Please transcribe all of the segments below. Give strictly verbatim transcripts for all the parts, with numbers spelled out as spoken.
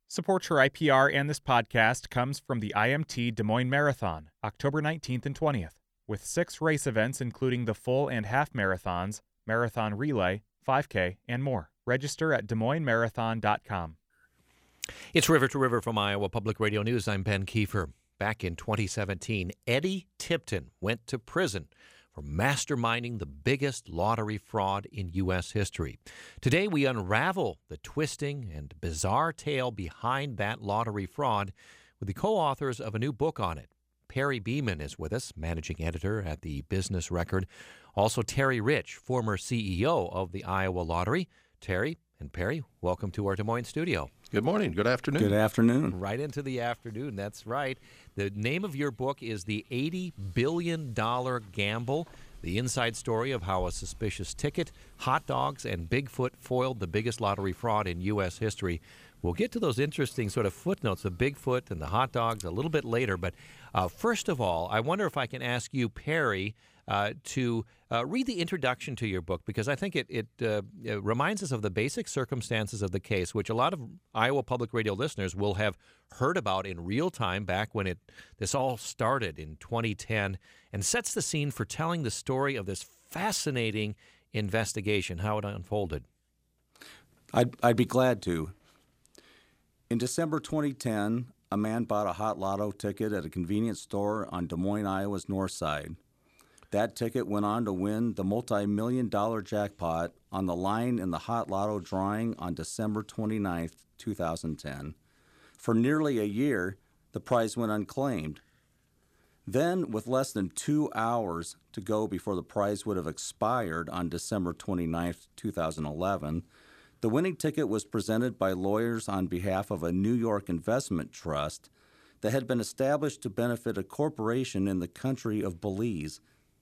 Support for I P R and this podcast comes from the I M T Des Moines Marathon, October nineteenth and twentieth, with six race events including the full and half marathons, marathon relay, five K, and more. Register at des moines marathon dot com. It's River to River from Iowa Public Radio News. I'm Ben Kiefer. Back in twenty seventeen, Eddie Tipton went to prison for masterminding the biggest lottery fraud in U S history. Today, we unravel the twisting and bizarre tale behind that lottery fraud with the co-authors of a new book on it. Perry Beeman is with us, managing editor at the Business Record. Also, Terry Rich, former C E O of the Iowa Lottery. Terry and Perry, welcome to our Des Moines studio. Good morning. Good afternoon. Good afternoon. Right into the afternoon. That's right. The name of your book is The eighty billion dollars Gamble, the inside story of how a suspicious ticket, hot dogs, and Bigfoot foiled the biggest lottery fraud in U S history. We'll get to those interesting sort of footnotes, the Bigfoot and the hot dogs, a little bit later. But uh, first of all, I wonder if I can ask you, Perry, uh, to uh, read the introduction to your book, because I think it, it, uh, it reminds us of the basic circumstances of the case, which a lot of Iowa Public Radio listeners will have heard about in real time back when it this all started in twenty ten, and sets the scene for telling the story of this fascinating investigation, how it unfolded. I'd, I'd be glad to. In December twenty ten, a man bought a hot lotto ticket at a convenience store on Des Moines, Iowa's north side. That ticket went on to win the multi-million dollar jackpot on the line in the hot lotto drawing on December twenty-ninth, twenty ten. For nearly a year, the prize went unclaimed. Then, with less than two hours to go before the prize would have expired on December twenty-ninth, twenty eleven, the winning ticket was presented by lawyers on behalf of a New York investment trust that had been established to benefit a corporation in the country of Belize.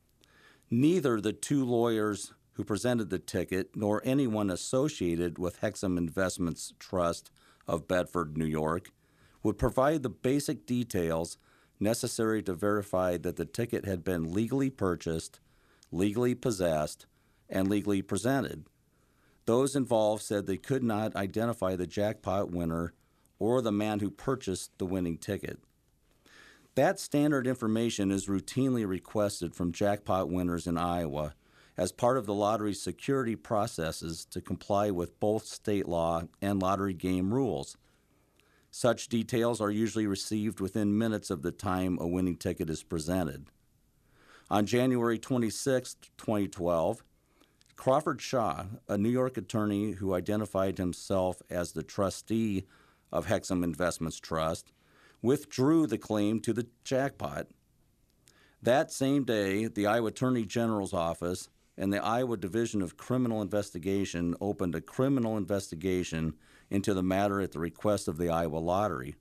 Neither the two lawyers who presented the ticket nor anyone associated with Hexam Investments Trust of Bedford, New York, would provide the basic details necessary to verify that the ticket had been legally purchased, legally possessed, and legally presented. Those involved said they could not identify the jackpot winner or the man who purchased the winning ticket. That standard information is routinely requested from jackpot winners in Iowa as part of the lottery's security processes to comply with both state law and lottery game rules. Such details are usually received within minutes of the time a winning ticket is presented. On January twenty-sixth, twenty twelve, Crawford Shaw, a New York attorney who identified himself as the trustee of Hexam Investments Trust, withdrew the claim to the jackpot. That same day, the Iowa Attorney General's Office and the Iowa Division of Criminal Investigation opened a criminal investigation into the matter at the request of the Iowa Lottery.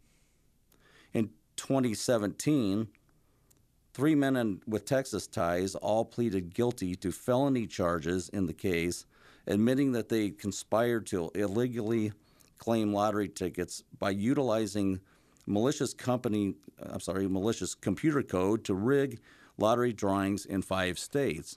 In twenty seventeen, three men in, with Texas ties all pleaded guilty to felony charges in the case, admitting that they conspired to illegally claim lottery tickets by utilizing malicious company, I'm sorry, malicious computer code to rig lottery drawings in five states.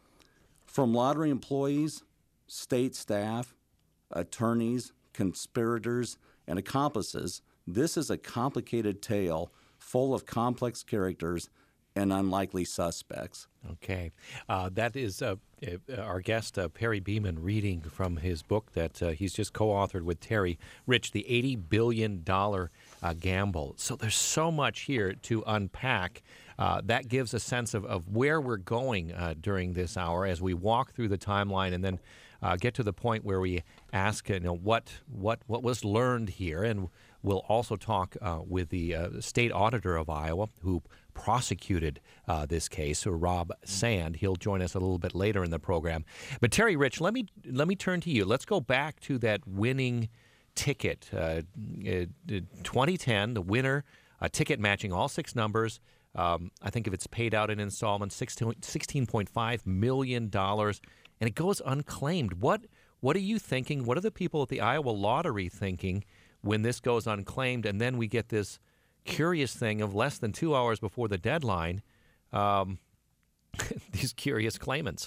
From lottery employees, state staff, attorneys, conspirators, and accomplices, this is a complicated tale full of complex characters and unlikely suspects. Okay. Uh, that is uh, uh, our guest, uh, Perry Beeman, reading from his book that uh, he's just co-authored with Terry Rich, The eighty billion dollars uh, Gamble. So there's so much here to unpack. Uh, that gives a sense of, of where we're going uh, during this hour as we walk through the timeline and then uh, get to the point where we ask, you know, what what what was learned here. And we'll also talk uh, with the uh, state auditor of Iowa who prosecuted uh, this case, so Rob Sand. He'll join us a little bit later in the program. But Terry Rich, let me let me turn to you. Let's go back to that winning ticket. Uh, uh, twenty ten, the winner, a ticket matching all six numbers. Um, I think if it's paid out in installments, sixteen point five million dollars, and it goes unclaimed. What what are you thinking? What are the people at the Iowa Lottery thinking when this goes unclaimed, and then we get this curious thing of less than two hours before the deadline, um, these curious claimants?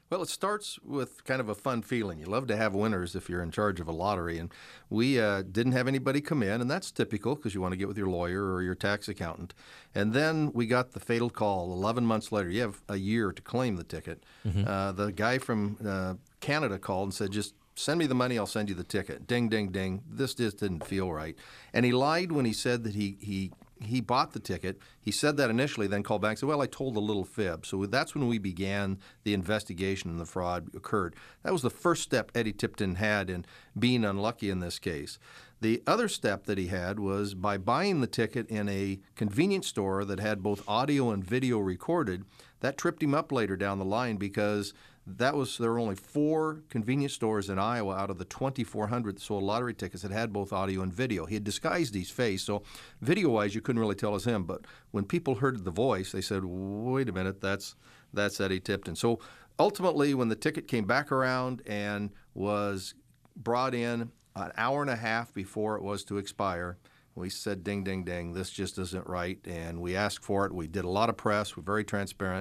Well, it starts with kind of a fun feeling. You love to have winners if you're in charge of a lottery. And we uh, didn't have anybody come in, and that's typical because you want to get with your lawyer or your tax accountant. And then we got the fatal call eleven months later. You have a year to claim the ticket. Mm-hmm. Uh, the guy from uh, Canada called and said, just send me the money, I'll send you the ticket. Ding, ding, ding. This just didn't feel right. And he lied when he said that he he he bought the ticket. He said that initially, then called back and said, well, I told a little fib. So that's when we began the investigation and the fraud occurred. That was the first step Eddie Tipton had in being unlucky in this case. The other step that he had was by buying the ticket in a convenience store that had both audio and video recorded. That tripped him up later down the line because that was there were only four convenience stores in Iowa out of the twenty-four hundred that sold lottery tickets that had both audio and video. He had disguised his face, so video-wise you couldn't really tell it was him. But when people heard the voice, they said, "Wait a minute, that's that's Eddie Tipton." So ultimately, when the ticket came back around and was brought in an hour and a half before it was to expire, we said, "Ding, ding, ding! This just isn't right." And we asked for it. We did a lot of press. We're very transparent.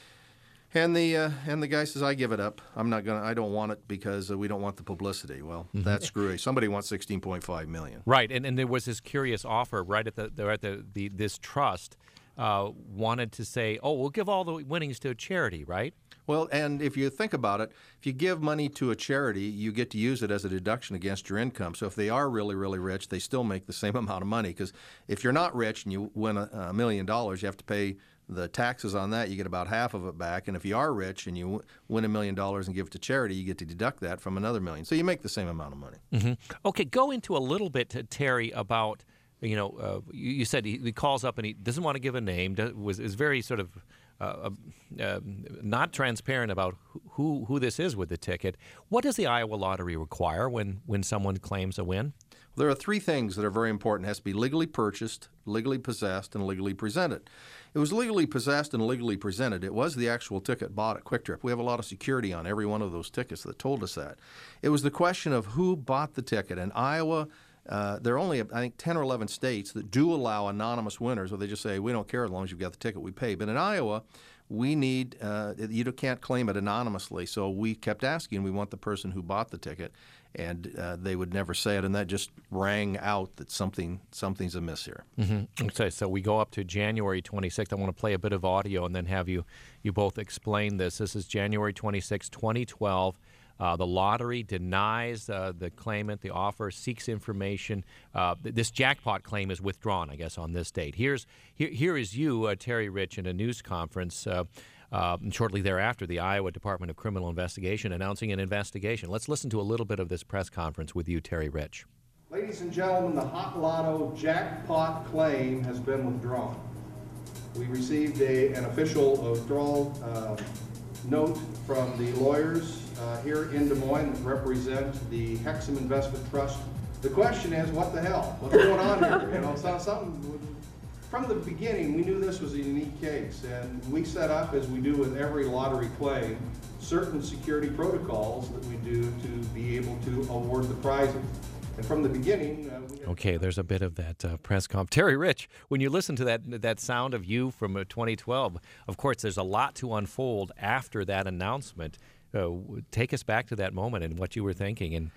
And the uh, and the guy says, I give it up. I'm not gonna. I don't want it because uh, we don't want the publicity. Well, mm-hmm. that's screwy. Somebody wants sixteen point five million. Right, and and there was this curious offer right at the there at the, the this trust uh, wanted to say, oh, we'll give all the winnings to a charity, right? Well, and if you think about it, if you give money to a charity, you get to use it as a deduction against your income. So if they are really, really rich, they still make the same amount of money. Because if you're not rich and you win a, a million dollars, you have to pay the taxes on that. You get about half of it back. And if you are rich and you win a million dollars and give it to charity, you get to deduct that from another million. So you make the same amount of money. Mm-hmm. Okay, go into a little bit, Terry, about, you know, uh, you, you said he, he calls up and he doesn't want to give a name, does, was is very sort of uh, uh, not transparent about who, who this is with the ticket. What does the Iowa Lottery require when, when someone claims a win? There are three things that are very important. It has to be legally purchased, legally possessed, and legally presented. It was legally possessed and legally presented. It was the actual ticket bought at Quick Trip. We have a lot of security on every one of those tickets that told us that. It was the question of who bought the ticket. In Iowa, uh, there are only, I think, ten or eleven states that do allow anonymous winners where they just say, we don't care as long as you've got the ticket, we pay. But in Iowa, we need, uh, you can't claim it anonymously. So we kept asking, we want the person who bought the ticket. And uh, they would never say it, and that just rang out that something something's amiss here. Mm-hmm. Okay, so we go up to January twenty-sixth. I want to play a bit of audio and then have you you both explain this. This is January twenty-sixth, twenty twelve. Uh, the lottery denies uh, the claimant the offer, seeks information. Uh, this jackpot claim is withdrawn, I guess, on this date. Here's here, here is you, uh, Terry Rich, in a news conference. Uh, Uh, and shortly thereafter, the Iowa Department of Criminal Investigation announcing an investigation. Let's listen to a little bit of this press conference with you, Terry Rich. Ladies and gentlemen, the Hot Lotto jackpot claim has been withdrawn. We received a, an official withdrawal uh, note from the lawyers uh, here in Des Moines that represent the Hexham Investment Trust. The question is, what the hell? What's going on here? You know, it's not something. From the beginning, we knew this was a unique case, and we set up, as we do with every lottery claim, certain security protocols that we do to be able to award the prizes. And from the beginning, uh, we okay, there's a bit of that uh, press conf. Terry Rich, when you listen to that that sound of you from uh, twenty twelve, of course, there's a lot to unfold after that announcement. Uh, take us back to that moment and what you were thinking in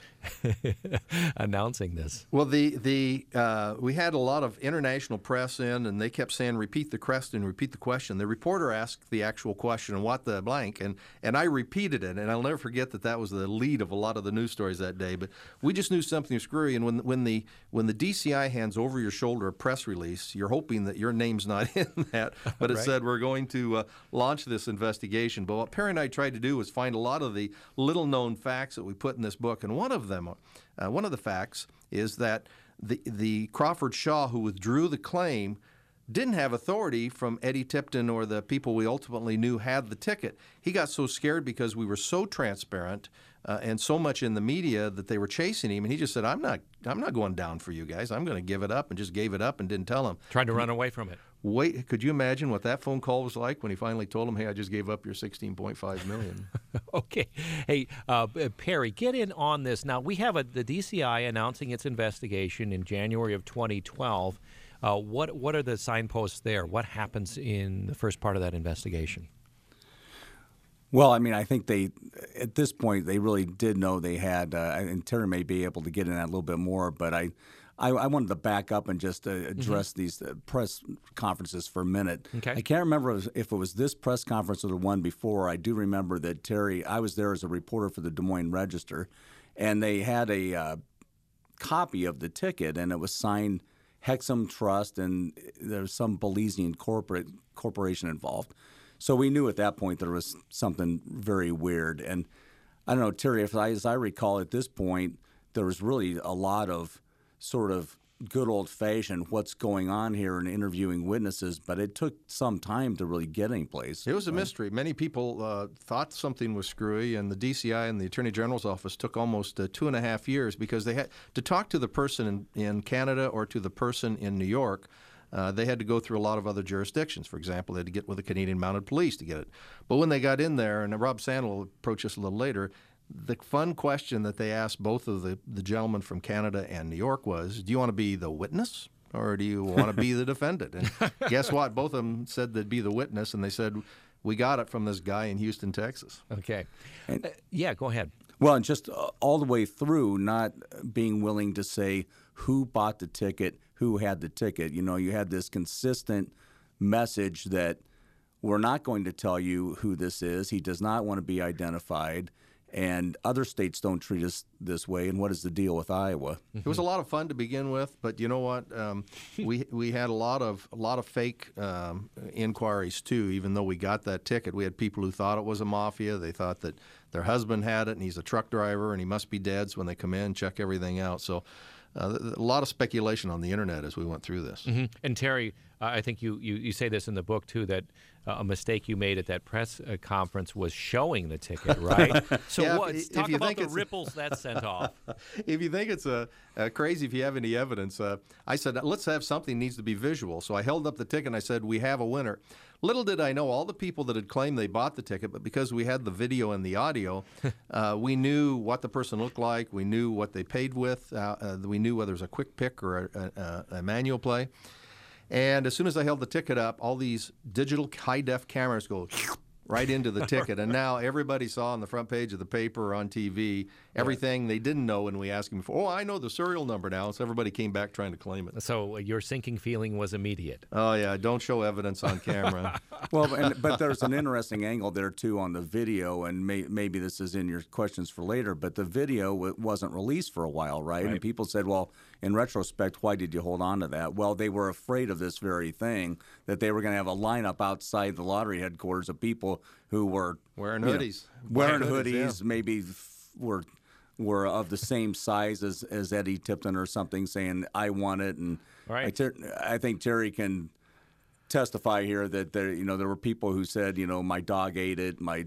announcing this. Well, the the uh, we had a lot of international press in, and they kept saying, "Repeat the question, repeat the question." The reporter asked the actual question, "What the blank?" and and I repeated it, and I'll never forget that that was the lead of a lot of the news stories that day. But we just knew something was screwy, and when when the when the D C I hands over your shoulder a press release, you're hoping that your name's not in that, but it right. said we're going to uh, launch this investigation. But what Perry and I tried to do was find a lot of the little-known facts that we put in this book, and one of them, uh, one of the facts is that the the Crawford Shaw, who withdrew the claim, didn't have authority from Eddie Tipton or the people we ultimately knew had the ticket. He got so scared because we were so transparent uh, and so much in the media that they were chasing him, and he just said, "I'm not, I'm not going down for you guys. I'm going to give it up," and just gave it up and didn't tell him. Tried to run away from it. Wait, could you imagine what that phone call was like when he finally told him, "Hey, I just gave up your sixteen point five million dollars." Okay. Hey, uh, Perry, get in on this. Now, we have a, the D C I announcing its investigation in January of twenty twelve. Uh, what what are the signposts there? What happens in the first part of that investigation? Well, I mean, I think they, at this point, they really did know they had, uh, and Terry may be able to get in that a little bit more, but I, I, I wanted to back up and just uh, address mm-hmm. these uh, press conferences for a minute. Okay. I can't remember if it was this press conference or the one before. I do remember that Terry, I was there as a reporter for the Des Moines Register, and they had a uh, copy of the ticket, and it was signed Hexham Trust, and there was some Belizean corporate corporation involved. So we knew at that point there was something very weird. And I don't know, Terry, if I, as I recall at this point, there was really a lot of sort of good old-fashioned what's going on here and interviewing witnesses, but it took some time to really get any place. It was a mystery. Many people uh, thought something was screwy, and the D C I and the Attorney General's office took almost uh, two and a half years because they had to talk to the person in, in Canada or to the person in New York. Uh, they had to go through a lot of other jurisdictions. For example, they had to get with the Canadian Mounted Police to get it. But when they got in there, and Rob Sandel will approach us a little later, the fun question that they asked both of the, the gentlemen from Canada and New York was, do you want to be the witness or do you want to be the defendant? And guess what? Both of them said they'd be the witness, and they said, we got it from this guy in Houston, Texas. Okay. And, uh, yeah, go ahead. Well, and just uh, all the way through, not being willing to say who bought the ticket, who had the ticket. You know, you had this consistent message that we're not going to tell you who this is. He does not want to be identified. And other states don't treat us this way. And what is the deal with Iowa? It was a lot of fun to begin with, but you know what? Um, we we had a lot of a lot of fake um, inquiries too. Even though we got that ticket, we had people who thought it was a mafia. They thought that their husband had it, and he's a truck driver, and he must be dead. So when they come in, check everything out. So uh, a lot of speculation on the internet as we went through this. Mm-hmm. And Terry, uh, I think you, you, you say this in the book too, that uh, a mistake you made at that press uh, conference was showing the ticket, right? So yeah, what, if, talk if you about think the it's, ripples that sent off. If you think it's a, a crazy, if you have any evidence, uh, I said, let's have something needs to be visual. So I held up the ticket and I said, we have a winner. Little did I know all the people that had claimed they bought the ticket, but because we had the video and the audio, uh, we knew what the person looked like. We knew what they paid with. Uh, uh, we knew whether it was a quick pick or a, a, a manual play. And as soon as I held the ticket up, all these digital high-def cameras go right into the ticket. And now everybody saw on the front page of the paper or on T V everything they didn't know when we asked them before. Oh, I know the serial number now. So everybody came back trying to claim it. So your sinking feeling was immediate. Oh, yeah. Don't show evidence on camera. Well, and, but there's an interesting angle there, too, on the video, and may, maybe this is in your questions for later, but the video w- wasn't released for a while, right? right? And people said, well, in retrospect, why did you hold on to that? Well, they were afraid of this very thing, that they were going to have a lineup outside the lottery headquarters of people who were wearing you know, hoodies. wearing hoodies, hoodies, yeah. maybe f- were were of the same size as, as Eddie Tipton or something, saying, I want it. And right. I, ter- I think Terry can testify here that there, you know, there were people who said, you know, my dog ate it, my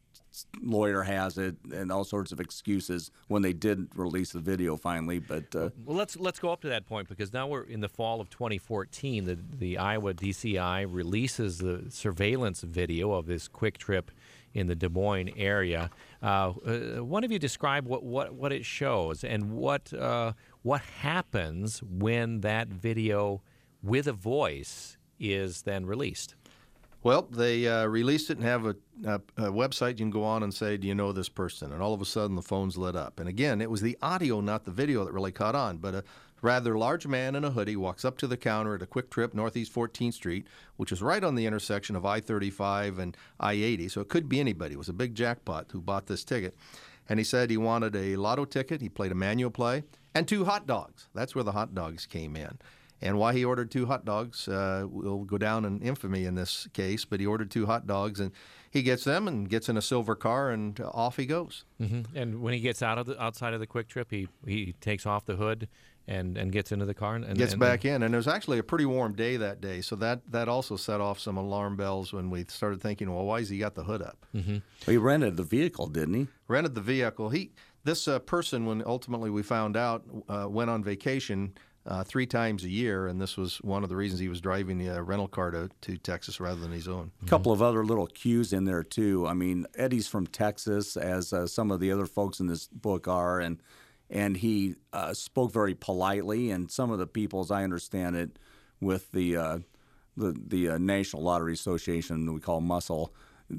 lawyer has it, and all sorts of excuses when they did release the video finally. But uh, well, let's let's go up to that point, because now we're in the fall of twenty fourteen. The the Iowa D C I releases the surveillance video of this quick trip in the Des Moines area. Uh, uh, one of you describe what, what, what it shows and what uh, what happens when that video with a voice is then released. Well, they uh, released it and have a, a, a website you can go on and say, do you know this person? And all of a sudden the phone's lit up. And again, it was the audio, not the video, that really caught on. But a rather large man in a hoodie walks up to the counter at a Quick Trip, Northeast fourteenth Street, which is right on the intersection of I thirty-five and I eighty. So it could be anybody. It was a big jackpot who bought this ticket. And he said he wanted a lotto ticket. He played a manual play and two hot dogs. That's where the hot dogs came in. And why he ordered two hot dogs uh, will go down in infamy in this case, but he ordered two hot dogs, and he gets them and gets in a silver car, and off he goes. Mm-hmm. And when he gets out of the outside of the Quick Trip, he he takes off the hood and, and gets into the car and, and gets and back then... in. And it was actually a pretty warm day that day, so that, that also set off some alarm bells when we started thinking, well, why has he got the hood up? Mm-hmm. Well, he rented the vehicle, didn't he? Rented the vehicle. He this uh, person, when ultimately we found out, uh, went on vacation Uh, three times a year, and this was one of the reasons he was driving the uh, rental car to, to Texas rather than his own. A couple of other little cues in there, too. I mean, Eddie's from Texas, as uh, some of the other folks in this book are, and and he uh, spoke very politely, and some of the people, as I understand it, with the uh, the, the uh, National Lottery Association, we call Muscle,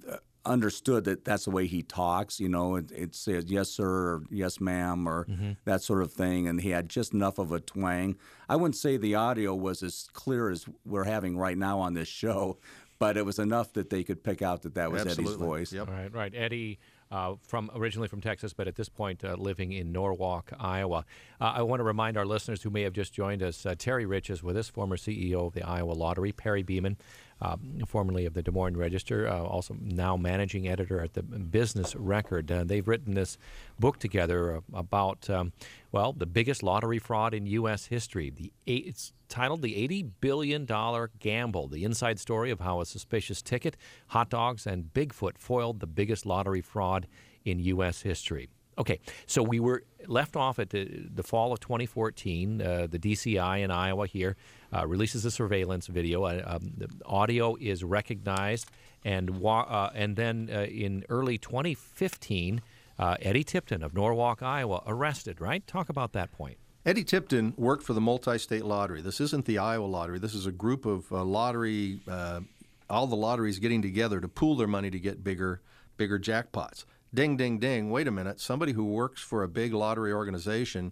understood that that's the way he talks. You know, it, it says yes sir or yes ma'am or mm-hmm. that sort of thing, and he had just enough of a twang. I wouldn't say the audio was as clear as we're having right now on this show, but it was enough that they could pick out that that was Absolutely. Eddie's voice. Yep. Right, right. Eddie, uh, from originally from Texas, but at this point uh, living in Norwalk, Iowa. Uh, I want to remind our listeners who may have just joined us, uh, Terry Rich is with us, former C E O of the Iowa Lottery. Perry Beeman, uh, formerly of the Des Moines Register, uh, also now managing editor at the Business Record. Uh, they've written this book together about, um, well, the biggest lottery fraud in U S history. The eight, it's titled The eighty billion dollars Gamble, the inside story of how a suspicious ticket, hot dogs, and Bigfoot foiled the biggest lottery fraud in U S history. Okay, so we were left off at the, the fall of twenty fourteen. Uh, the D C I in Iowa here uh, releases a surveillance video. Uh, um, the audio is recognized, and wa- uh, and then uh, in early twenty fifteen, uh, Eddie Tipton of Norwalk, Iowa, arrested, right? Talk about that point. Eddie Tipton worked for the Multi-State Lottery. This isn't the Iowa Lottery. This is a group of uh, lottery, uh, all the lotteries getting together to pool their money to get bigger, bigger jackpots. Ding, ding, ding. Wait a minute. Somebody who works for a big lottery organization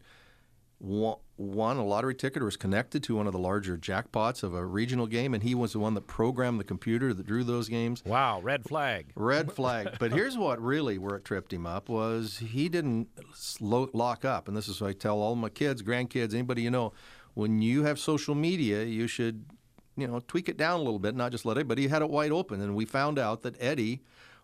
won, won a lottery ticket or was connected to one of the larger jackpots of a regional game, and he was the one that programmed the computer that drew those games. Wow, red flag. Red flag. But here's what really where it tripped him up was he didn't slow, lock up. And this is what I tell all my kids, grandkids, anybody you know, when you have social media, you should, you know, tweak it down a little bit, not just let it, but he had it wide open. And we found out that Eddie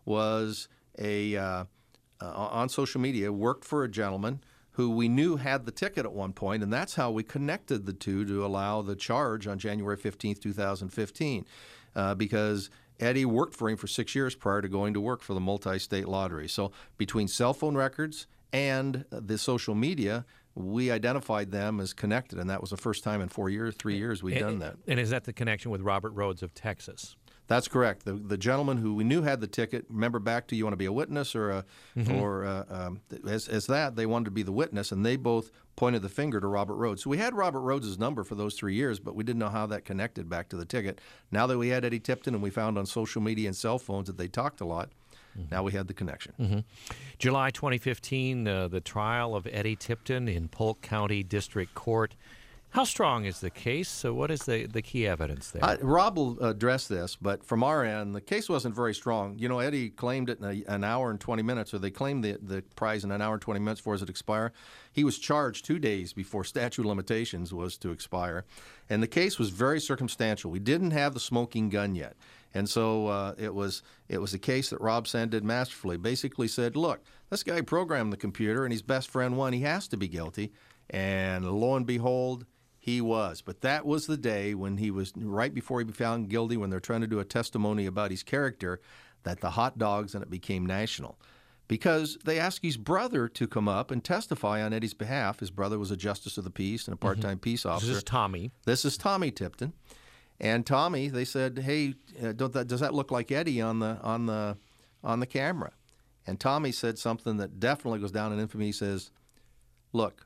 was a uh, uh, on social media, worked for a gentleman who we knew had the ticket at one point, and that's how we connected the two to allow the charge on January fifteenth, twenty fifteen, uh, because Eddie worked for him for six years prior to going to work for the Multi-State Lottery. So between cell phone records and the social media, we identified them as connected, and that was the first time in four years, three years we'd and, done that. And is that the connection with Robert Rhodes of Texas? That's correct. The the gentleman who we knew had the ticket. Remember back to you want to be a witness or a mm-hmm. or a, um, as as that they wanted to be the witness, and they both pointed the finger to Robert Rhodes. So we had Robert Rhodes' number for those three years, but we didn't know how that connected back to the ticket. Now that we had Eddie Tipton and we found on social media and cell phones that they talked a lot, mm-hmm. now we had the connection. Mm-hmm. July twenty fifteen, uh, the trial of Eddie Tipton in Polk County District Court. How strong is the case? So what is the, the key evidence there? Uh, Rob will address this, but from our end, the case wasn't very strong. You know, Eddie claimed it in a, an hour and twenty minutes, or they claimed the, the prize in an hour and twenty minutes before it expired. He was charged two days before statute of limitations was to expire. And the case was very circumstantial. We didn't have the smoking gun yet. And so uh, it was it was a case that Rob Sand did masterfully. Basically said, look, this guy programmed the computer and his best friend won. He has to be guilty. And lo and behold, he was. But that was the day when he was, right before he was found guilty, when they're trying to do a testimony about his character, that the hot dogs, and it became national. Because they asked his brother to come up and testify on Eddie's behalf. His brother was a justice of the peace and a part-time mm-hmm. peace officer. This is Tommy. This is Tommy Tipton. And Tommy, they said, hey, uh, don't that, does that look like Eddie on the on the on the camera? And Tommy said something that definitely goes down in infamy. He says, look,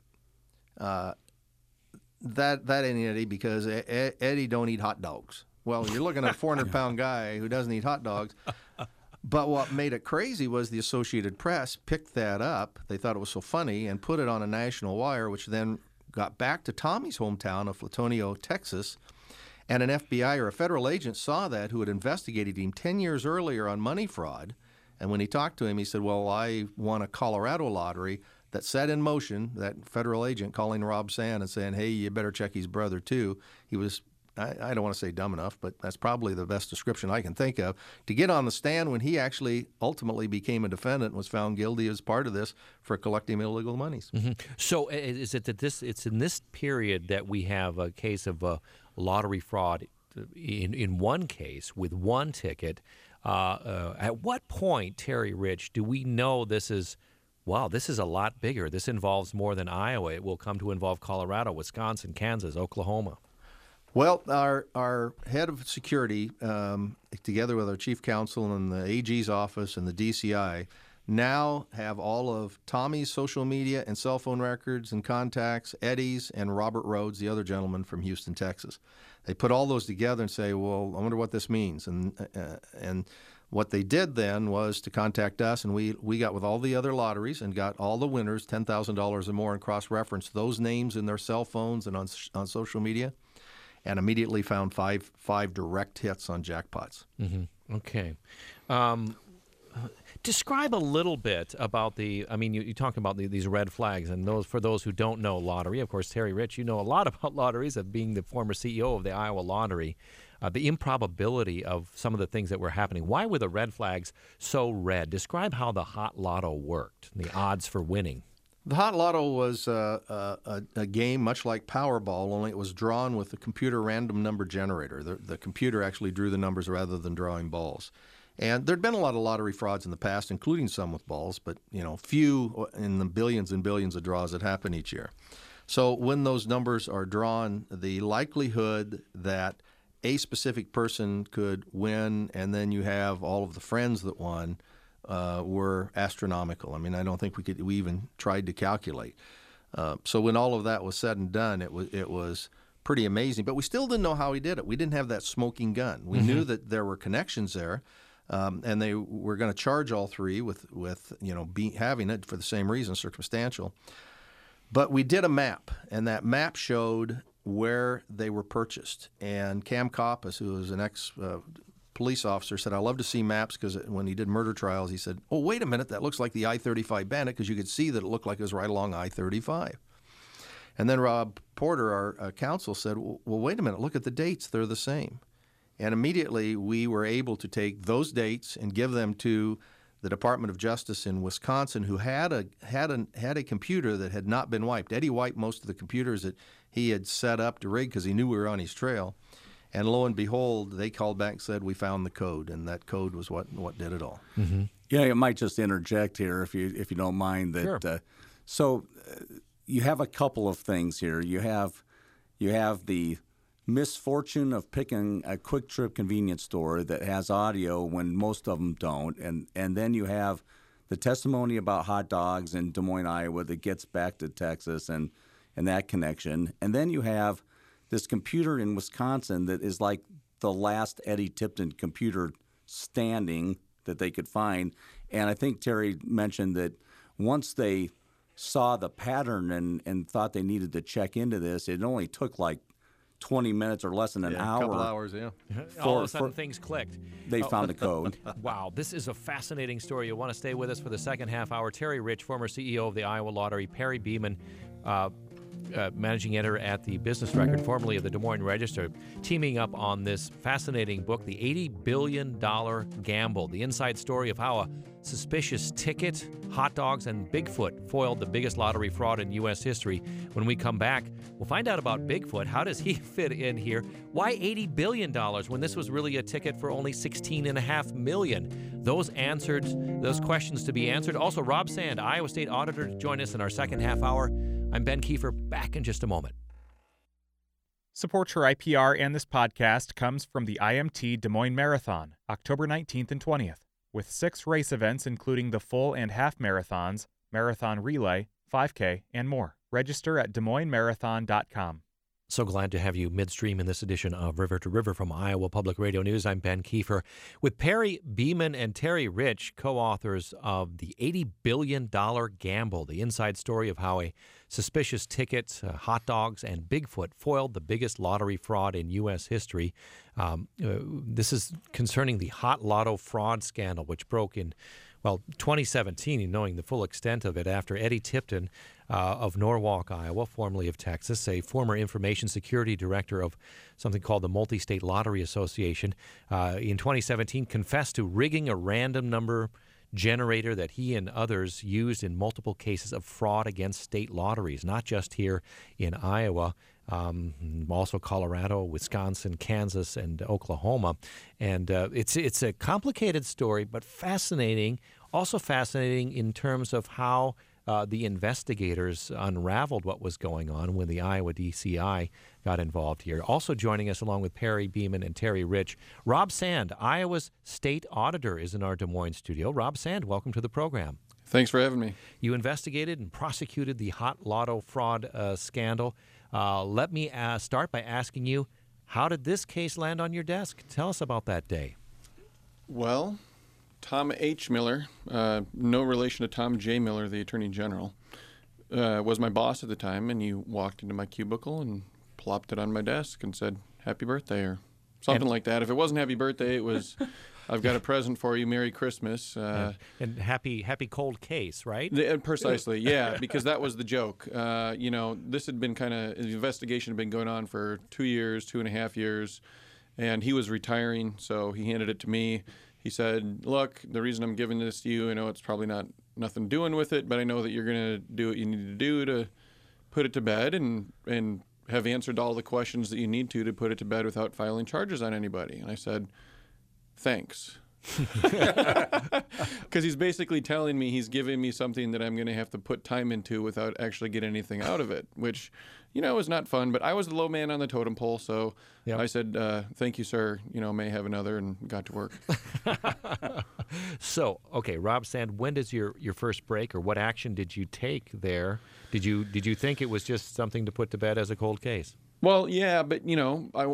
uh, That that ain't Eddie, because Eddie don't eat hot dogs. Well, you're looking at a four hundred pound guy who doesn't eat hot dogs. But what made it crazy was the Associated Press picked that up. They thought it was so funny and put it on a national wire, which then got back to Tommy's hometown of Latonio, Texas. And an F B I or a federal agent saw that, who had investigated him ten years earlier on money fraud. And when he talked to him, he said, well, I won a Colorado lottery. That set in motion that federal agent calling Rob Sand and saying, hey, you better check his brother too. He was, I, I don't want to say dumb enough, but that's probably the best description I can think of, to get on the stand when he actually ultimately became a defendant and was found guilty as part of this for collecting illegal monies. Mm-hmm. So is it that this, it's in this period that we have a case of uh, lottery fraud in, in one case with one ticket? Uh, uh, at what point, Terry Rich, do we know this is, wow, this is a lot bigger. This involves more than Iowa. It will come to involve Colorado, Wisconsin, Kansas, Oklahoma. Well, our our head of security, um, together with our chief counsel and the A G's office and the D C I, now have all of Tommy's social media and cell phone records and contacts, Eddie's, and Robert Rhodes, the other gentleman from Houston, Texas. They put all those together and say, well, I wonder what this means. And uh, and what they did then was to contact us, and we, we got with all the other lotteries and got all the winners ten thousand dollars or more and cross-referenced those names in their cell phones and on on social media, and immediately found five five direct hits on jackpots. Mm-hmm. Okay. Um, describe a little bit about the, I mean, you, you talk about the, these red flags, and those for those who don't know lottery, of course, Terry Rich, you know a lot about lotteries, of being the former C E O of the Iowa Lottery. Uh, the improbability of some of the things that were happening. Why were the red flags so red? Describe how the Hot Lotto worked, the odds for winning. The Hot Lotto was uh, a, a game much like Powerball, only it was drawn with a computer random number generator. The, the computer actually drew the numbers rather than drawing balls. And there'd been a lot of lottery frauds in the past, including some with balls, but you know, few in the billions and billions of draws that happen each year. So when those numbers are drawn, the likelihood that a specific person could win, and then you have all of the friends that won, uh, were astronomical. I mean, I don't think we could we even tried to calculate. Uh, so when all of that was said and done, it was it was pretty amazing. But we still didn't know how he did it. We didn't have that smoking gun. We mm-hmm. knew that there were connections there, um, and they were going to charge all three with with you know be, having it for the same reason, circumstantial. But we did a map, and that map showed where they were purchased. And Cam Coppas, who was an ex-police uh, officer, said, I love to see maps, because when he did murder trials, he said, oh, wait a minute, that looks like the I thirty-five Bandit, because you could see that it looked like it was right along I thirty-five. And then Rob Porter, our uh, counsel, said, well, wait a minute, look at the dates. They're the same. And immediately we were able to take those dates and give them to the Department of Justice in Wisconsin, who had a had a had a computer that had not been wiped. Eddie wiped most of the computers that he had set up to rig because he knew we were on his trail. And lo and behold, they called back and said, we found the code, and that code was what what did it all. Mm-hmm. Yeah, I might just interject here, if you if you don't mind. That sure. uh, so uh, you have a couple of things here. You have you have the misfortune of picking a Quick Trip convenience store that has audio when most of them don't, and and then you have the testimony about hot dogs in Des Moines, Iowa, that gets back to Texas, and and that connection, and then you have this computer in Wisconsin that is like the last Eddie Tipton computer standing that they could find. And I think Terry mentioned that once they saw the pattern and, and thought they needed to check into this, it only took like twenty minutes or less than an yeah, hour. A couple hours, yeah. For, All of a sudden, for, things clicked. They oh. found the code. Wow, this is a fascinating story. You'll want to stay with us for the second half hour. Terry Rich, former C E O of the Iowa Lottery, Perry Beeman, uh, Uh, managing editor at the Business Record, formerly of the Des Moines Register, teaming up on this fascinating book, The eighty billion dollars Gamble, the inside story of how a suspicious ticket, hot dogs, and Bigfoot foiled the biggest lottery fraud in U S history. When we come back, we'll find out about Bigfoot. How does he fit in here? Why eighty billion dollars when this was really a ticket for only sixteen point five million dollars? Those answered, those questions to be answered. Also, Rob Sand, Iowa State Auditor, to join us in our second half hour. I'm Ben Kiefer, back in just a moment. Support for I P R and this podcast comes from the I M T Des Moines Marathon, October nineteenth and twentieth, with six race events including the full and half marathons, marathon relay, five K, and more. Register at des moines marathon dot com. So glad to have you midstream in this edition of River to River from Iowa Public Radio News. I'm Ben Kiefer with Perry Beeman and Terry Rich, co-authors of The eighty billion dollars Gamble, the inside story of how a suspicious ticket, uh, hot dogs, and Bigfoot foiled the biggest lottery fraud in U S history. Um, uh, this is concerning the Hot Lotto fraud scandal, which broke in, well, twenty seventeen, knowing the full extent of it after Eddie Tipton uh, of Norwalk, Iowa, formerly of Texas, a former information security director of something called the Multi-State Lottery Association, uh, in twenty seventeen confessed to rigging a random number generator that he and others used in multiple cases of fraud against state lotteries, not just here in Iowa, um, also Colorado, Wisconsin, Kansas, and Oklahoma. And uh, it's it's a complicated story, but fascinating. Also fascinating in terms of how uh, the investigators unraveled what was going on when the Iowa D C I got involved here. Also joining us, along with Perry Beeman and Terry Rich, Rob Sand, Iowa's state auditor, is in our Des Moines studio. Rob Sand, welcome to the program. Thanks for having me. You investigated and prosecuted the Hot Lotto fraud uh, scandal. Uh, let me uh, start by asking you, how did this case land on your desk? Tell us about that day. Well, Tom H. Miller, uh, no relation to Tom J. Miller, the Attorney General, uh, was my boss at the time, and he walked into my cubicle and plopped it on my desk and said, "Happy birthday," or something And- like that. If it wasn't happy birthday, it was, "I've got a present for you, Merry Christmas." Uh, And happy happy cold case, right? The, uh, precisely, yeah, because that was the joke. Uh, you know, this had been kind of, the investigation had been going on for two years, two and a half years, and he was retiring, so he handed it to me. He said, "Look, the reason I'm giving this to you, I know it's probably not nothing doing with it, but I know that you're going to do what you need to do to put it to bed and and have answered all the questions that you need to to put it to bed without filing charges on anybody." And I said, "Thanks." Because he's basically telling me he's giving me something that I'm going to have to put time into without actually getting anything out of it, which, you know, is not fun. But I was the low man on the totem pole, so Yep. I said, uh, "Thank you, sir. You know, may have another," and got to work. So, okay, Rob Sand, when does your, your first break, or what action did you take there? Did you did you think it was just something to put to bed as a cold case? Well, yeah, but you know, I,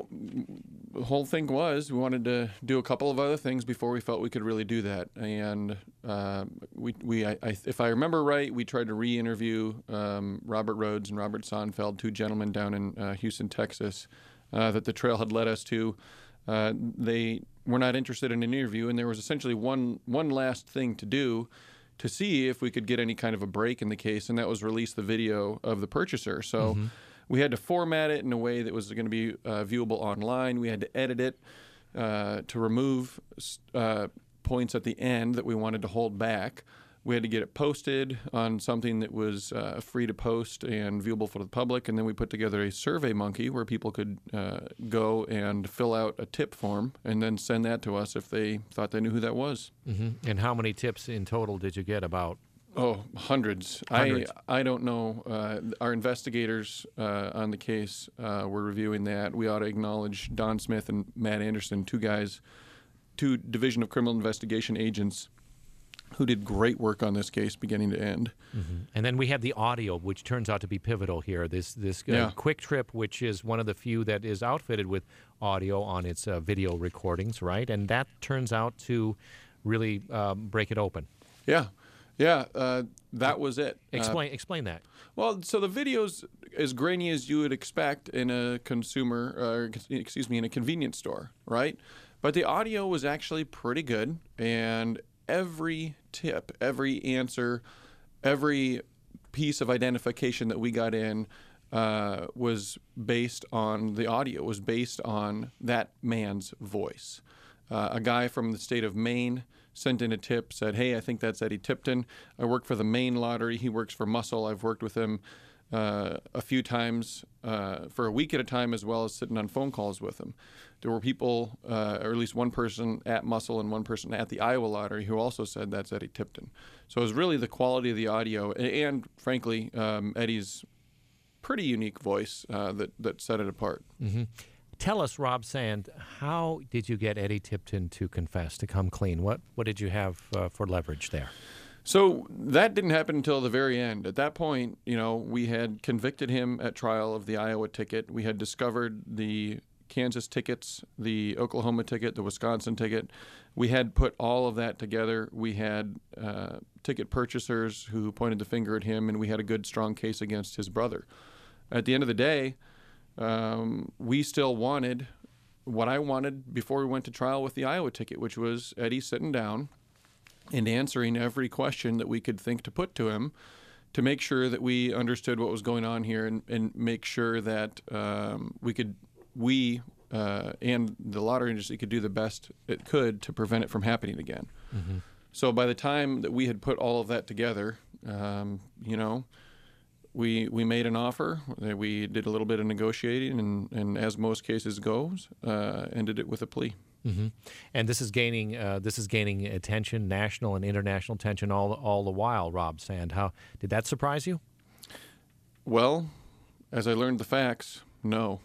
the whole thing was we wanted to do a couple of other things before we felt we could really do that. And uh, we, we, I, I, if I remember right, we tried to re-interview um, Robert Rhodes and Robert Sonfeld, two gentlemen down in uh, Houston, Texas, uh, that the trail had led us to. Uh, they were not interested in an interview, and there was essentially one one last thing to do to see if we could get any kind of a break in the case, and that was release the video of the purchaser. So. Mm-hmm. We had to format it in a way that was going to be uh, viewable online. We had to edit it uh, to remove uh, points at the end that we wanted to hold back. We had to get it posted on something that was uh, free to post and viewable for the public. And then we put together a Survey Monkey where people could uh, go and fill out a tip form and then send that to us if they thought they knew who that was. Mm-hmm. And how many tips in total did you get about? Oh, hundreds. Hundreds. I I don't know. Uh, our investigators uh, on the case uh, were reviewing that. We ought to acknowledge Don Smith and Matt Anderson, two guys, two Division of Criminal Investigation agents who did great work on this case beginning to end. Mm-hmm. And then we have the audio, which turns out to be pivotal here. This this uh, Yeah. Quick Trip, which is one of the few that is outfitted with audio on its uh, video recordings, right? And that turns out to really um, break it open. Yeah. Yeah, uh, that was it. Explain explain that. Uh, well, so the video's as grainy as you would expect in a consumer, uh, excuse me, in a convenience store, right? But the audio was actually pretty good, and every tip, every answer, every piece of identification that we got in uh, was based on the audio, was based on that man's voice. Uh, a guy from the state of Maine sent in a tip, said, "Hey, I think that's Eddie Tipton. I work for the Maine Lottery. He works for Muscle. I've worked with him uh, a few times uh, for a week at a time, as well as sitting on phone calls with him." There were people, uh, or at least one person at Muscle and one person at the Iowa Lottery who also said that's Eddie Tipton. So it was really the quality of the audio and, and frankly, um, Eddie's pretty unique voice uh, that, that set it apart. Mm-hmm. Tell us, Rob Sand, how did you get Eddie Tipton to confess, to come clean? What what did you have uh, for leverage there? So that didn't happen until the very end. At that point, you know, we had convicted him at trial of the Iowa ticket. We had discovered the Kansas tickets, the Oklahoma ticket, the Wisconsin ticket. We had put all of that together. We had uh, ticket purchasers who pointed the finger at him, and we had a good, strong case against his brother. At the end of the day, Um, we still wanted what I wanted before we went to trial with the Iowa ticket, which was Eddie sitting down and answering every question that we could think to put to him to make sure that we understood what was going on here and, and make sure that um, we could, we uh, and the lottery industry could do the best it could to prevent it from happening again. Mm-hmm. So by the time that we had put all of that together, um, you know, We we made an offer. We did a little bit of negotiating, and, and as most cases goes, uh, ended it with a plea. Mm-hmm. And this is gaining uh, this is gaining attention, national and international attention, all all the while. Rob Sand, how did that surprise you? Well, as I learned the facts, no.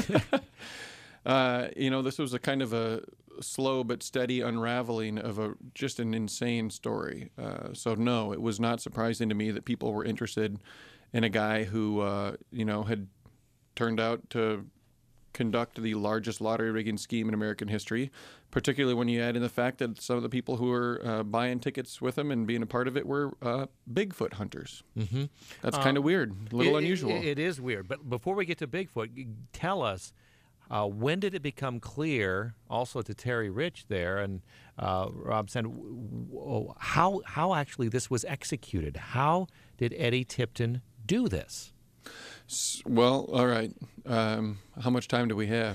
uh, you know, this was a kind of a slow but steady unraveling of a just an insane story. Uh, so no, it was not surprising to me that people were interested in a guy who, uh, you know, had turned out to conduct the largest lottery rigging scheme in American history, particularly when you add in the fact that some of the people who were uh, buying tickets with him and being a part of it were uh, Bigfoot hunters. Mm-hmm. That's Uh, kind of weird, a little it, unusual. It, it is weird. But before we get to Bigfoot, g- tell us, uh, when did it become clear, also to Terry Rich there and uh, Rob Sand, w- w- how, how actually this was executed? How did Eddie Tipton do this? S- Well, all right. Um, how much time do we have?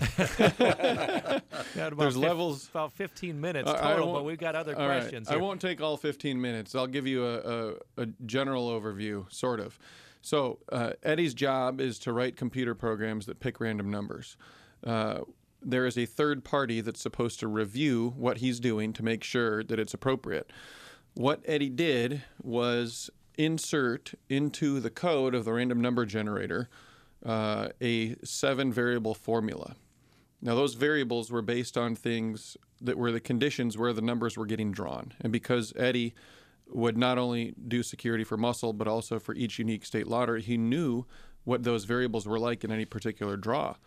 There's There's levels. About fifteen minutes Uh, I total, won't- but we've got other All right. questions. I here. won't take all fifteen minutes. I'll give you a, a, a general overview, sort of. So uh, Eddie's job is to write computer programs that pick random numbers. Uh, there is a third party that's supposed to review what he's doing to make sure that it's appropriate. What Eddie did was insert into the code of the random number generator uh, a seven variable formula. Now, those variables were based on things that were the conditions where the numbers were getting drawn. And because Eddie would not only do security for Muscle, but also for each unique state lottery, he knew what those variables were like in any particular draw.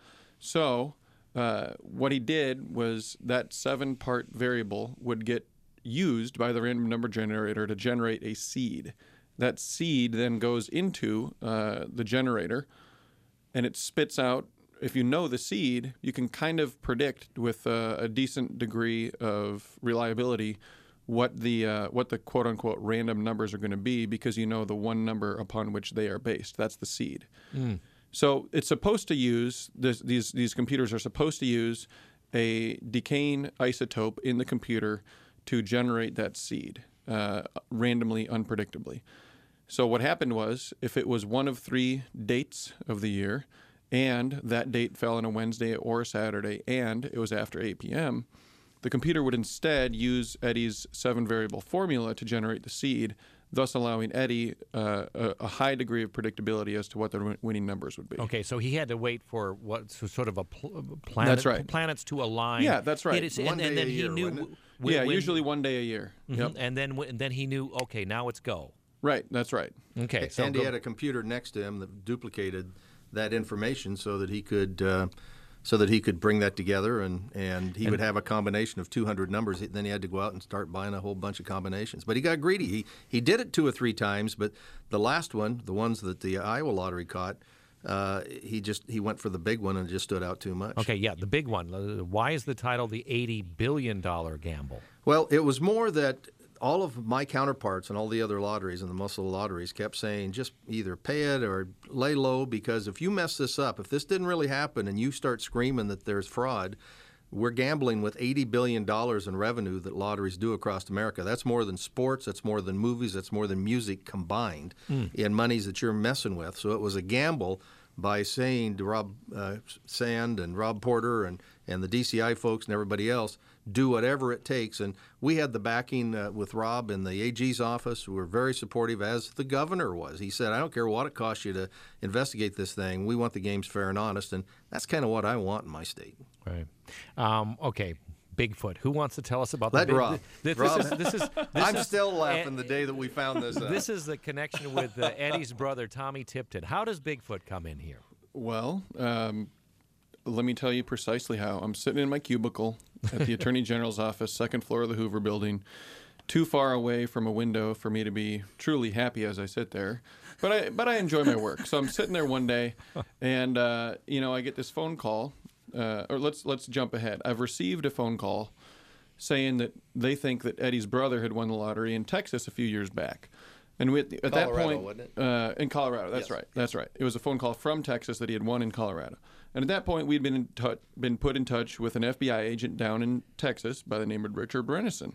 So uh, what he did was that seven-part variable would get used by the random number generator to generate a seed. That seed then goes into uh, the generator, and it spits out. If you know the seed, you can kind of predict with uh, a decent degree of reliability what the uh, what the quote unquote random numbers are going to be, because you know the one number upon which they are based. That's the seed. Mm. So it's supposed to use this, these these computers are supposed to use a decaying isotope in the computer to generate that seed uh, randomly, unpredictably. So what happened was, if it was one of three dates of the year, and that date fell on a Wednesday or a Saturday, and it was after eight p.m., the computer would instead use Eddie's seven-variable formula to generate the seed, thus allowing Eddie uh, a, a high degree of predictability as to what the win- winning numbers would be. Okay, so he had to wait for what so sort of a pl- planet, That's right. planets to align. Yeah, that's right. It is- One and, and day then a he year, knew. wasn't it? when- yeah, when- usually one day a year. Mhm. Yep. And then when- then he knew. Okay, now it's go. Right, that's right. Okay, so and go- he had a computer next to him that duplicated that information so that he could uh, so that he could bring that together, and, and he And- would have a combination of two hundred numbers. Then he had to go out and start buying a whole bunch of combinations. But he got greedy. He he did it two or three times, but the last one, the ones that the Iowa lottery caught, uh, he just he went for the big one and it just stood out too much. Okay, yeah, the big one. Uh, Why is the title the eighty billion dollars gamble? Well, it was more that all of my counterparts and all the other lotteries and the muscle lotteries kept saying, just either pay it or lay low, because if you mess this up, if this didn't really happen and you start screaming that there's fraud, we're gambling with eighty billion dollars in revenue that lotteries do across America. That's more than sports, that's more than movies, that's more than music combined mm. in monies that you're messing with. So it was a gamble by saying to Rob uh, Sand and Rob Porter and, and the D C I folks and everybody else, do whatever it takes. And we had the backing uh, with Rob in the A G's office, who were very supportive, as the governor was. He said, I don't care what it costs you to investigate this thing. We want the games fair and honest. And that's kind of what I want in my state. Right. Um, okay. Bigfoot. Who wants to tell us about Let the big, Rob. This, Rob. this is this is. This I'm is, still laughing uh, the day that we found this out. This is the connection with uh, Eddie's brother, Tommy Tipton. How does Bigfoot come in here? Well, um, let me tell you precisely how. I'm sitting in my cubicle at the Attorney General's office, second floor of the Hoover Building, too far away from a window for me to be truly happy as I sit there. But I but I enjoy my work. So I'm sitting there one day, and uh, you know, I get this phone call. Uh, or let's let's jump ahead. I've received a phone call saying that they think that Eddie's brother had won the lottery in Texas a few years back. And we, at that Colorado, point, wasn't it? Uh, in Colorado, that's Yes. right, that's right. It was a phone call from Texas that he had won in Colorado. And at that point, we'd been in tou- been put in touch with an F B I agent down in Texas by the name of Richard Renison.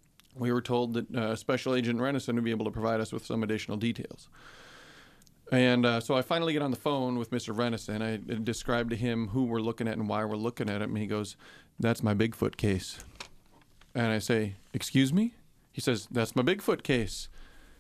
We were told that uh, Special Agent Renison would be able to provide us with some additional details. And uh, so I finally get on the phone with Mister Renison. I described to him who we're looking at and why we're looking at him. And he goes, that's my Bigfoot case. And I say, excuse me? He says, that's my Bigfoot case.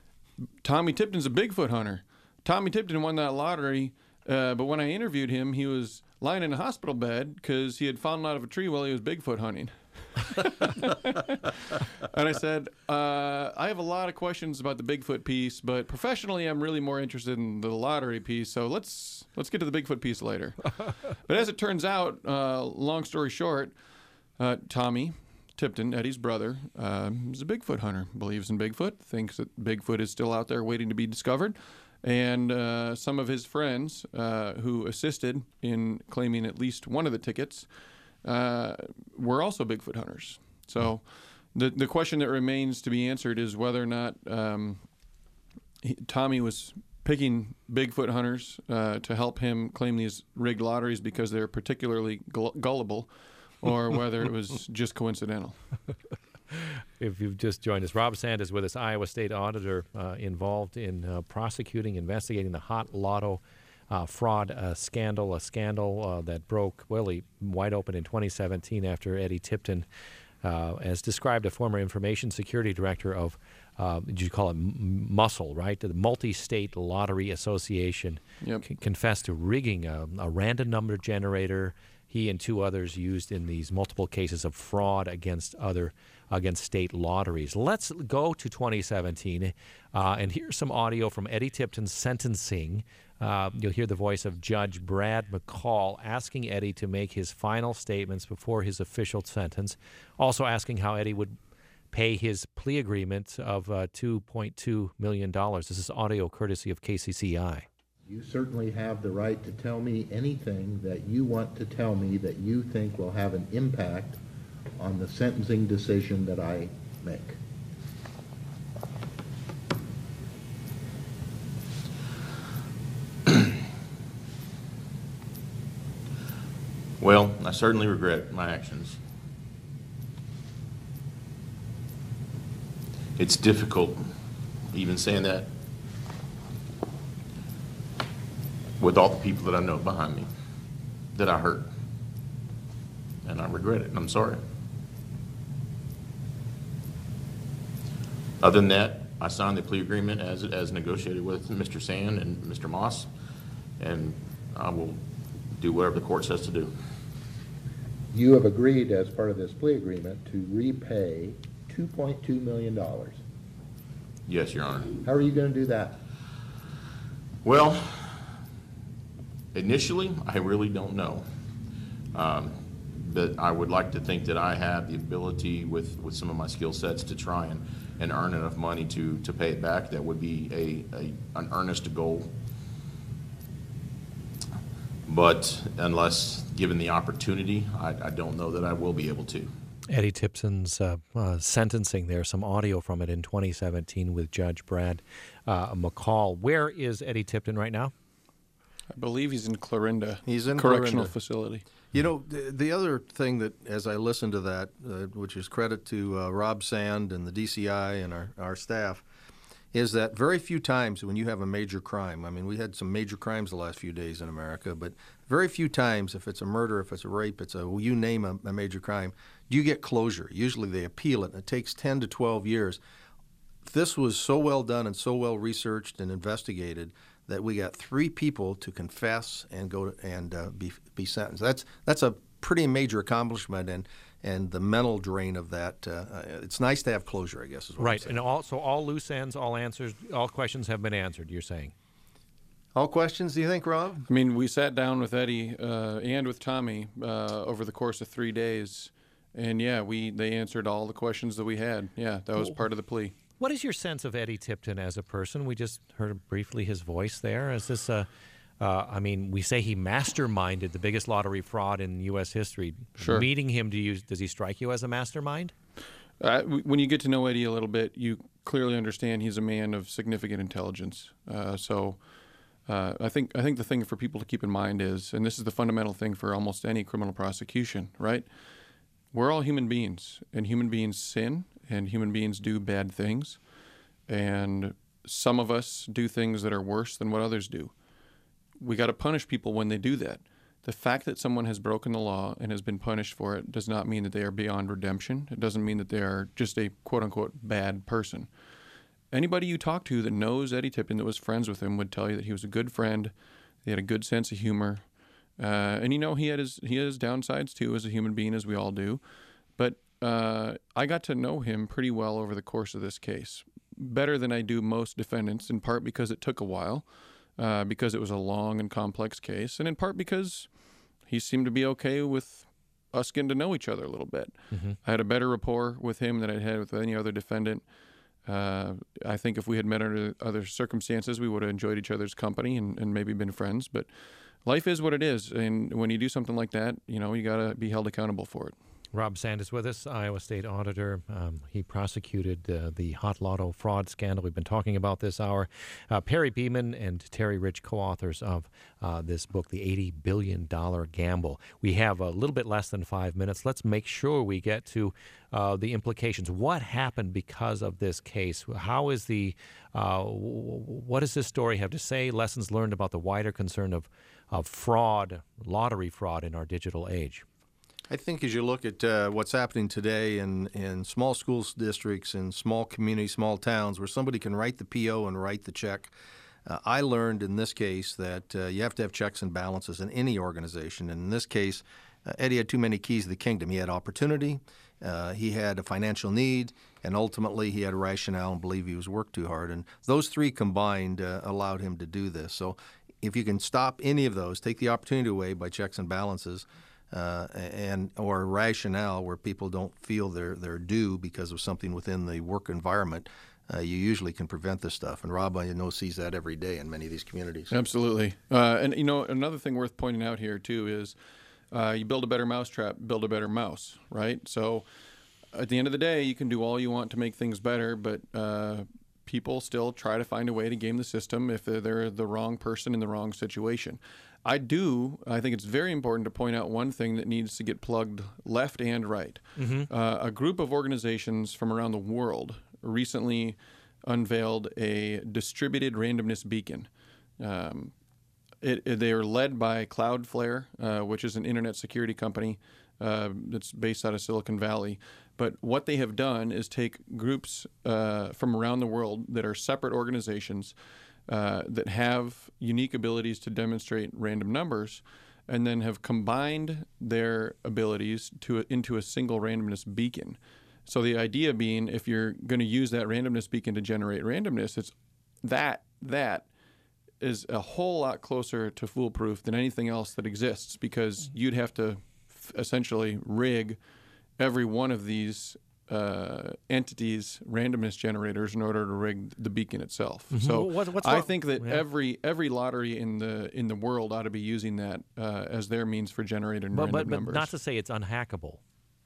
Tommy Tipton's a Bigfoot hunter. Tommy Tipton won that lottery, uh, but when I interviewed him, he was lying in a hospital bed because he had fallen out of a tree while he was Bigfoot hunting. And I said, uh, I have a lot of questions about the Bigfoot piece, but professionally, I'm really more interested in the lottery piece. So let's let's get to the Bigfoot piece later. But as it turns out, uh, long story short, uh, Tommy Tipton, Eddie's brother, uh, is a Bigfoot hunter, believes in Bigfoot, thinks that Bigfoot is still out there waiting to be discovered. And uh, some of his friends uh, who assisted in claiming at least one of the tickets uh, were also Bigfoot hunters. So the the question that remains to be answered is whether or not um, he, Tommy was picking Bigfoot hunters uh, to help him claim these rigged lotteries because they're particularly gull- gullible, or whether it was just coincidental. If you've just joined us, Rob Sand is with us, Iowa State Auditor, uh, involved in uh, prosecuting, investigating the Hot Lotto uh, fraud uh, scandal, a scandal uh, that broke, really, wide open in twenty seventeen after Eddie Tipton, uh, as described, a former information security director of, uh, did you call it M- MUSL, right? The Multi-State Lottery Association, Yep. c- confessed to rigging a, a random number generator he and two others used in these multiple cases of fraud against other against state lotteries. Let's go to twenty seventeen, uh, and here's some audio from Eddie Tipton's sentencing. Uh, you'll hear the voice of Judge Brad McCall asking Eddie to make his final statements before his official sentence, also asking how Eddie would pay his plea agreement of uh, two point two million dollars. This is audio courtesy of K C C I. You certainly have the right to tell me anything that you want to tell me that you think will have an impact on the sentencing decision that I make. Well, I certainly regret my actions. It's difficult even saying that with all the people that I know behind me that I hurt. And I regret it, and I'm sorry. Other than that, I signed the plea agreement as as negotiated with Mister Sand and Mister Moss, and I will do whatever the court says to do. You have agreed as part of this plea agreement to repay two point two million dollars. Yes, Your Honor. How are you going to do that? Well, initially, I really don't know. Um, but I would like to think that I have the ability with, with some of my skill sets to try and, and earn enough money to, to pay it back. That would be a, a an earnest goal. But unless given the opportunity, I, I don't know that I will be able to. Eddie Tipton's uh, uh, sentencing there, some audio from it in twenty seventeen with Judge Brad uh, McCall. Where is Eddie Tipton right now? I believe he's in Clarinda. He's in Correctional Clarinda. Facility. You know, the, the other thing that, as I listened to that, uh, which is credit to uh, Rob Sand and the D C I and our, our staff, is that very few times when you have a major crime, I mean, we had some major crimes the last few days in America, but very few times, if it's a murder, if it's a rape, it's a, you name a, a major crime, do you get closure. Usually they appeal it, and it takes ten to twelve years. This was so well done and so well researched and investigated that we got three people to confess and go to, and uh, be be sentenced. That's that's a pretty major accomplishment, and and the mental drain of that. Uh, it's nice to have closure, I guess. Is what Right, I'm saying. and all, so all loose ends, all answers, all questions have been answered, you're saying? All questions, do you think, Rob? I mean, we sat down with Eddie uh, and with Tommy uh, over the course of three days, and yeah, we they answered all the questions that we had. Yeah, that was part of the plea. What is your sense of Eddie Tipton as a person? We just heard briefly his voice there. Is this a, uh, I mean, we say he masterminded the biggest lottery fraud in U S history. Sure. Meeting him, do you, does he strike you as a mastermind? Uh, w- when you get to know Eddie a little bit, you clearly understand he's a man of significant intelligence. Uh, so uh, I think I think the thing for people to keep in mind is, and this is the fundamental thing for almost any criminal prosecution, right? We're all human beings, and human beings sin, and human beings do bad things, and some of us do things that are worse than what others do. We got to punish people when they do that. The fact that someone has broken the law and has been punished for it does not mean that they are beyond redemption. It doesn't mean that they are just a quote-unquote bad person. Anybody you talk to that knows Eddie Tipton, that was friends with him, would tell you that he was a good friend, he had a good sense of humor, uh, and you know he had his he had his downsides too as a human being, as we all do. But uh, I got to know him pretty well over the course of this case, better than I do most defendants, in part because it took a while, uh, because it was a long and complex case, and in part because he seemed to be okay with us getting to know each other a little bit. Mm-hmm. I had a better rapport with him than I'd had with any other defendant. Uh, I think if we had met under other circumstances, we would have enjoyed each other's company and, and maybe been friends. But life is what it is. And when you do something like that, you know, you got to be held accountable for it. Rob Sand is with us, Iowa State Auditor. Um, he prosecuted uh, the Hot Lotto fraud scandal we've been talking about this hour. Uh, Perry Beeman and Terry Rich, co-authors of uh, this book, The eighty billion dollars Gamble. We have a little bit less than five minutes. Let's make sure we get to uh, the implications. What happened because of this case? How is the, uh, what does this story have to say? Lessons learned about the wider concern of, of fraud, lottery fraud in our digital age. I think as you look at uh, what's happening today in, in small school districts, in small communities, small towns, where somebody can write the P O and write the check, uh, I learned in this case that uh, you have to have checks and balances in any organization. And in this case, uh, Eddie had too many keys to the kingdom. He had opportunity, uh, he had a financial need, and ultimately he had a rationale and believe he was worked too hard. And those three combined uh, allowed him to do this. So if you can stop any of those, take the opportunity away by checks and balances, Uh, and or rationale where people don't feel they're they're due because of something within the work environment, uh, you usually can prevent this stuff. And Rob, I know, sees that every day in many of these communities. Absolutely. Uh, and, you know, another thing worth pointing out here, too, is uh, you build a better mousetrap, build a better mouse, right? So at the end of the day, you can do all you want to make things better, but uh, people still try to find a way to game the system if they're, they're the wrong person in the wrong situation. I do. I think it's very important to point out one thing that needs to get plugged left and right. Mm-hmm. Uh, a group of organizations from around the world recently unveiled a distributed randomness beacon. Um, it, it, they are led by Cloudflare, uh, which is an internet security company uh, that's based out of Silicon Valley. But what they have done is take groups uh, from around the world that are separate organizations Uh, that have unique abilities to demonstrate random numbers, and then have combined their abilities to into a single randomness beacon. So the idea being, if you're going to use that randomness beacon to generate randomness, it's that that is a whole lot closer to foolproof than anything else that exists, because you'd have to f- essentially rig every one of these Uh, entities, randomness generators, in order to rig the beacon itself. Mm-hmm. So what, what's I wrong? think that yeah. every every lottery in the in the world ought to be using that uh, as their means for generating but, random but, but numbers. Not to say it's unhackable.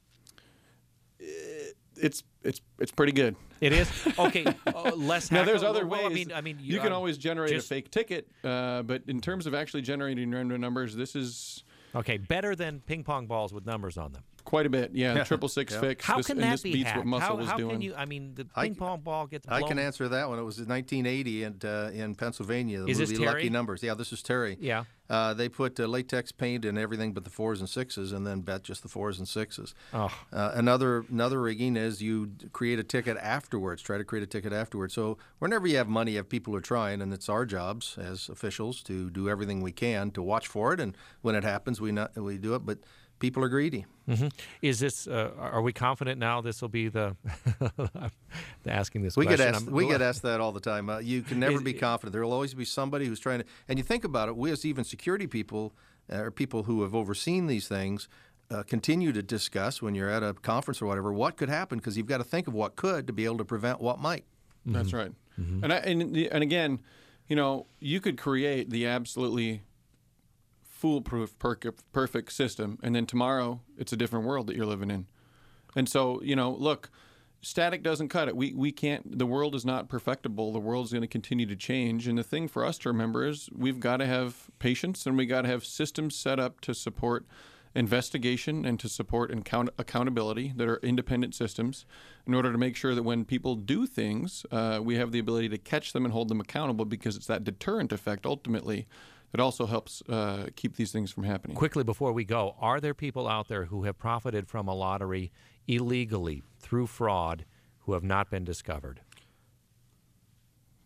It's it's it's pretty good. It is? Okay, uh, less hackable. Now, there's other well, ways. I mean, I mean, you, you can um, always generate just, a fake ticket, uh, but in terms of actually generating random numbers, this is okay. Better than ping pong balls with numbers on them. Quite a bit, yeah. The triple six yeah. fix. How this, can and that this be beats hacked? what Muscle how, was how doing. Can you, I mean, the I, ping pong ball gets blown. I can answer that one. It was in nineteen eighty and, uh, in Pennsylvania, the Is movie this Terry? Lucky Numbers. Yeah, this is Terry. Yeah. Uh, they put uh, latex paint in everything but the fours and sixes, and then bet just the fours and sixes. Oh. Uh, another another rigging is you create a ticket afterwards. Try to create a ticket afterwards. So whenever you have money, you have people who are trying, and it's our jobs as officials to do everything we can to watch for it. And when it happens, we not, we do it. But people are greedy. Mm-hmm. Is this? Uh, are we confident now? This will be the, the asking this we question. Get asked, we get asked that all the time. Uh, you can never Is, be confident. There will always be somebody who's trying to. And you think about it. We, as even security people, uh, or people who have overseen these things, uh, continue to discuss when you're at a conference or whatever what could happen, because you've got to think of what could to be able to prevent what might. Mm-hmm. That's right. Mm-hmm. And I, and and again, you know, you could create the absolutely foolproof, per- perfect system, and then tomorrow it's a different world that you're living in. And so, you know, look, static doesn't cut it. We we can't. The world is not perfectible. The world's going to continue to change. And the thing for us to remember is we've got to have patience, and we got to have systems set up to support investigation and to support account- accountability that are independent systems, in order to make sure that when people do things, uh, we have the ability to catch them and hold them accountable, because it's that deterrent effect ultimately that also helps uh, keep these things from happening. Quickly before we go, are there people out there who have profited from a lottery illegally through fraud who have not been discovered?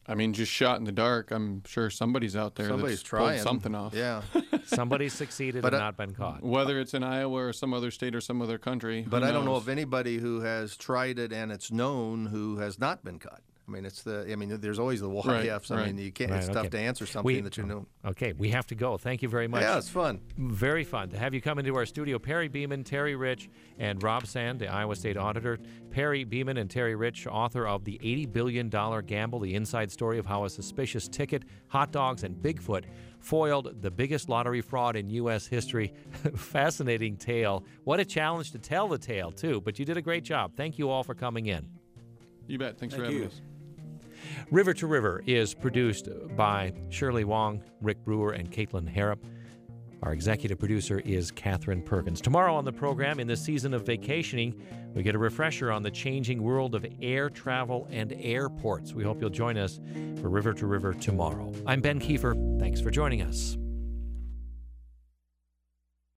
I mean, just shot in the dark. I'm sure somebody's out there Somebody's that's trying pulled something off. Yeah. Somebody's succeeded But and I- not been caught. Whether it's in Iowa or some other state or some other country. who But I don't know knows? of anybody who has tried it and it's known who has not been caught. I mean, it's the. I mean, there's always the what Right, ifs. I right. mean, you can't. Right, it's okay. tough to answer something We- that you know. Okay, we have to go. Thank you very much. Yeah, it's fun. Very fun to have you come into our studio. Perry Beeman, Terry Rich, and Rob Sand, the Iowa State Auditor. Perry Beeman and Terry Rich, author of The eighty billion dollars Gamble, the inside story of how a suspicious ticket, hot dogs, and Bigfoot foiled the biggest lottery fraud in U S history. Fascinating tale. What a challenge to tell the tale, too. But you did a great job. Thank you all for coming in. You bet. Thanks for Thank having you. us. River to River is produced by Shirley Wong, Rick Brewer, and Caitlin Harrop. Our executive producer is Catherine Perkins. Tomorrow on the program, in the season of vacationing, we get a refresher on the changing world of air travel and airports. We hope you'll join us for River to River tomorrow. I'm Ben Kiefer. Thanks for joining us.